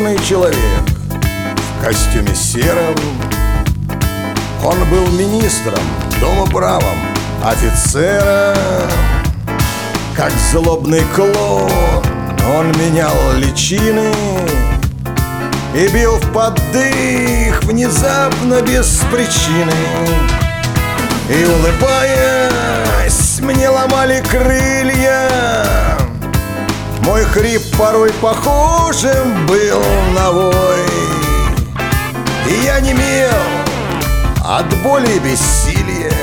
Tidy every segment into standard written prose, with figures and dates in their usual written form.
черный человек в костюме сером. Он был министром, домоправом, офицером. Как злобный клоун он менял личины и бил в поддых внезапно без причины. И, улыбаясь, мне ломали крылья. Мой хрип порой похожим был на вой. И я немел от боли и бессилия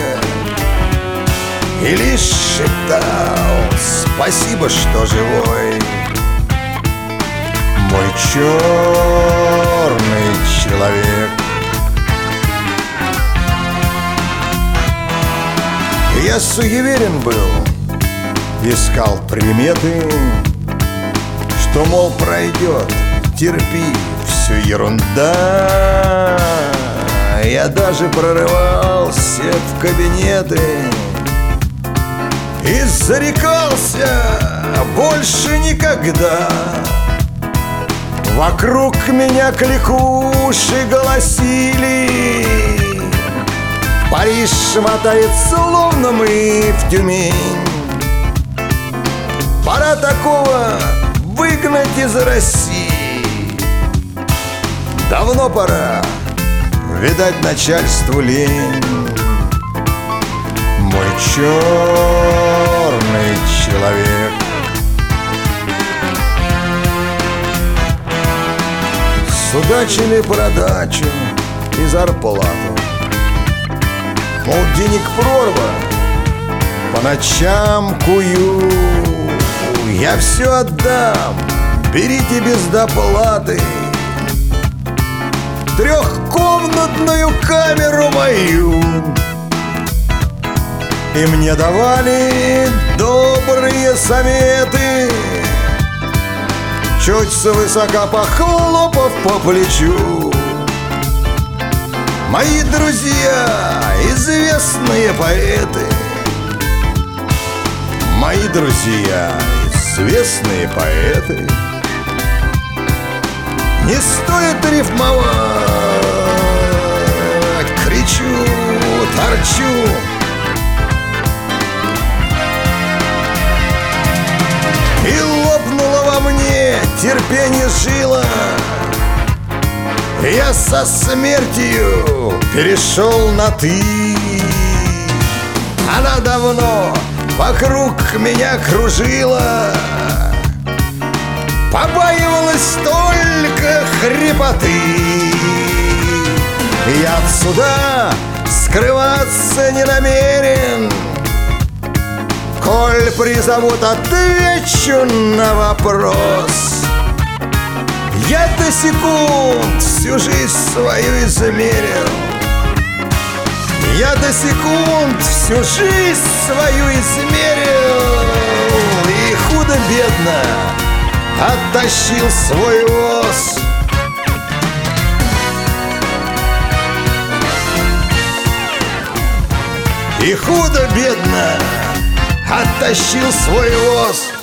и лишь шептал: спасибо, что живой. Мой черный человек. Я суеверен был, искал приметы, что, мол, пройдет, терпи, все ерунда. Я даже прорывался в кабинеты и зарекался больше никогда. Вокруг меня кликуши голосили: Париж мотает, словно мы в Тюмень. Пора такого выгнать из России. Давно пора, видать, начальству лень. Мой черный человек. Судачили про дачу и зарплату. Мол, денег прорва, по ночам кую. Я все отдам, берите без доплаты. Трехкомнатную камеру мою. И мне давали добрые советы, чуть свысока похлопав по плечу. Мои друзья, известные поэты. Мои друзья, известные поэты. Не стоит рифмовать, кричу, торчу. И лопнуло во мне терпение жила. Я со смертью перешел на «ты». Она давно вокруг меня кружила, побаивалась только хрипоты. Я отсюда скрываться не намерен. Коль призовут, отвечу на вопрос. Я до секунд всю жизнь свою измерил. Я до секунд всю жизнь свою измерил. И худо-бедно оттащил свой воз. И худо-бедно оттащил свой воз.